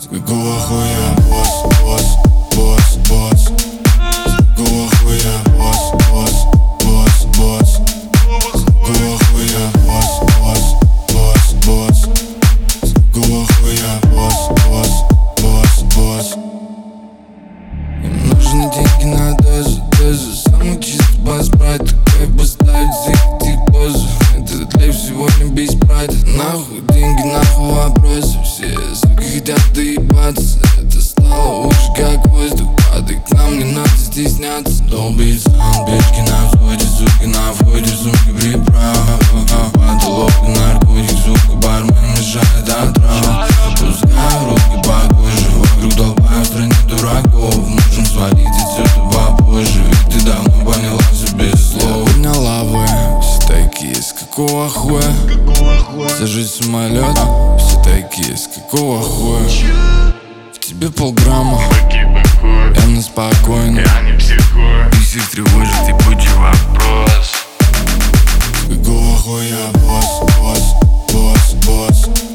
какого хуя босс, босс, босс, босс? С какого хуя босс, босс, босс, босс? С какого хуя босс, босс, босс, босс? С какого хуя босс, босс, босс, босс? Им нужны деньги на дозу, дозу. Самый чистый бас, брат, такой поставить зайти позу. Этот лейф сегодня без прайда. Нахуй деньги, нахуй вопросы. Все суки хотят доебаться. Это стало уже как воздух. Падай к нам, не надо стесняться. Долбит саунд, бешки на взводе. Сука на входе, сумки приправа. Потолок и наркотик, сука, бармен мешает отраву. Пускай руки по коже. Вокруг толпа в стране дураков. Можем свалить отсюда попозже. Ведь ты давно поняла все без слов. Подняла вы, все такие, с какого хуя? Сажусь в самолет, все такие, с какого хуя? В тебе полграмма, явно спокойно. Я не психую, и всех тревожит ебучий вопрос. С какого хуя босс, босс, босс, босс?